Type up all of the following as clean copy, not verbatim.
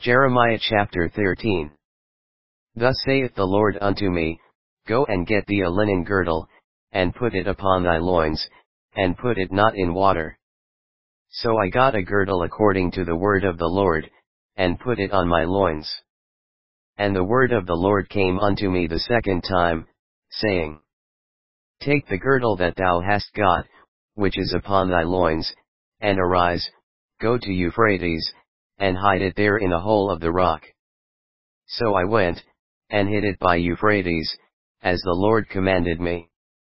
Jeremiah chapter 13. Thus saith the Lord unto me, Go and get thee a linen girdle, and put it upon thy loins, and put it not in water. So I got a girdle according to the word of the Lord, and put it on my loins. And the word of the Lord came unto me the second time, saying, Take the girdle that thou hast got, which is upon thy loins, and arise, go to Euphrates, and hide it there in a hole of the rock. So I went, and hid it by Euphrates, as the Lord commanded me.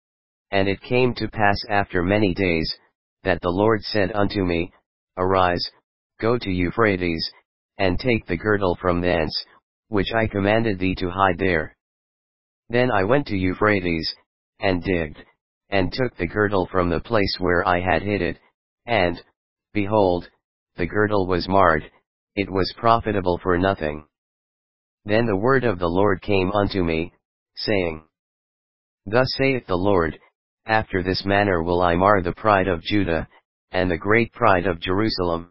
And it came to pass after many days, that the Lord said unto me, Arise, go to Euphrates, and take the girdle from thence, which I commanded thee to hide there. Then I went to Euphrates, and digged, and took the girdle from the place where I had hid it, and, behold, the girdle was marred, it was profitable for nothing. Then the word of the Lord came unto me, saying, Thus saith the Lord, After this manner will I mar the pride of Judah, and the great pride of Jerusalem.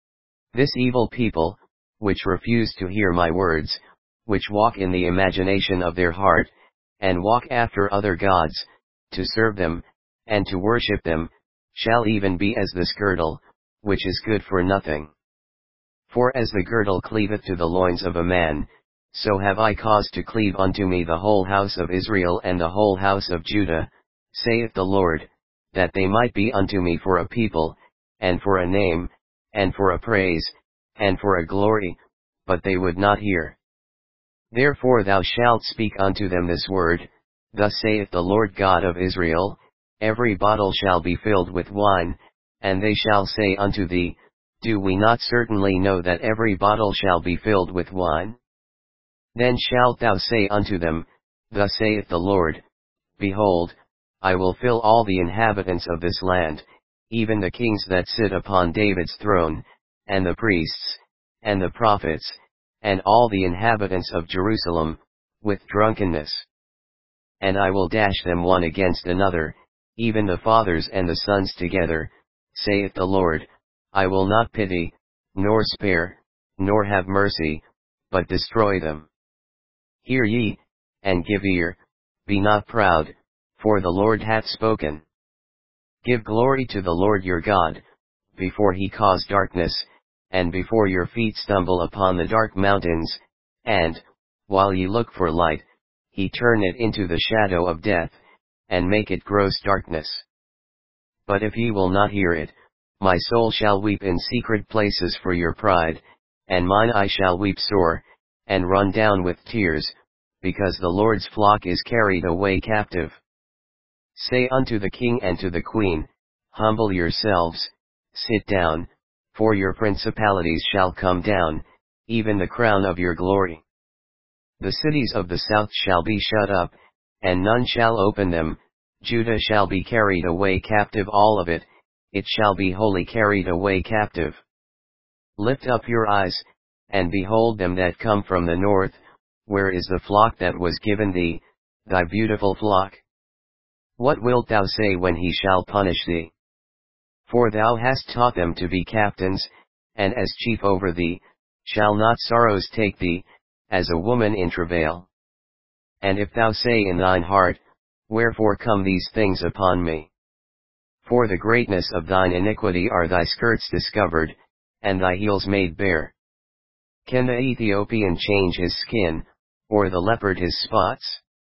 This evil people, which refuse to hear my words, which walk in the imagination of their heart, and walk after other gods, to serve them, and to worship them, shall even be as this girdle, which is good for nothing. For as the girdle cleaveth to the loins of a man, so have I caused to cleave unto me the whole house of Israel and the whole house of Judah, saith the Lord, that they might be unto me for a people, and for a name, and for a praise, and for a glory, but they would not hear. Therefore thou shalt speak unto them this word, Thus saith the Lord God of Israel, Every bottle shall be filled with wine, and they shall say unto thee, Do we not certainly know that every bottle shall be filled with wine? Then shalt thou say unto them, Thus saith the Lord, Behold, I will fill all the inhabitants of this land, even the kings that sit upon David's throne, and the priests, and the prophets, and all the inhabitants of Jerusalem, with drunkenness. And I will dash them one against another, even the fathers and the sons together, saith the Lord, I will not pity, nor spare, nor have mercy, but destroy them. Hear ye, and give ear, be not proud, for the Lord hath spoken. Give glory to the Lord your God, before he cause darkness, and before your feet stumble upon the dark mountains, and, while ye look for light, he turn it into the shadow of death, and make it gross darkness. But if ye will not hear it, my soul shall weep in secret places for your pride, and mine eye shall weep sore, and run down with tears, because the Lord's flock is carried away captive. Say unto the king and to the queen, Humble yourselves, sit down, for your principalities shall come down, even the crown of your glory. The cities of the south shall be shut up, and none shall open them, Judah shall be carried away captive all of it, it shall be wholly carried away captive. Lift up your eyes, and behold them that come from the north, where is the flock that was given thee, thy beautiful flock? What wilt thou say when he shall punish thee? For thou hast taught them to be captains, and as chief over thee, shall not sorrows take thee, as a woman in travail? And if thou say in thine heart, Wherefore come these things upon me? For the greatness of thine iniquity are thy skirts discovered, and thy heels made bare. Can the Ethiopian change his skin, or the leopard his spots?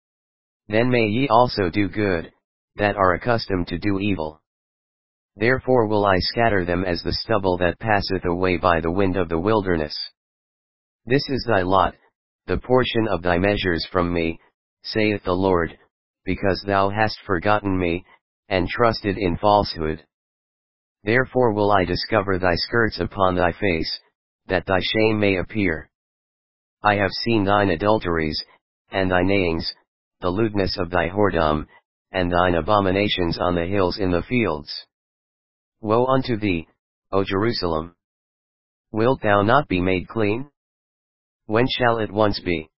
Then may ye also do good, that are accustomed to do evil. Therefore will I scatter them as the stubble that passeth away by the wind of the wilderness. This is thy lot, the portion of thy measures from me, saith the Lord, because thou hast forgotten me, and trusted in falsehood. Therefore will I discover thy skirts upon thy face, that thy shame may appear. I have seen thine adulteries, and thy neighings, the lewdness of thy whoredom, and thine abominations on the hills in the fields. Woe unto thee, O Jerusalem! Wilt thou not be made clean? When shall it once be?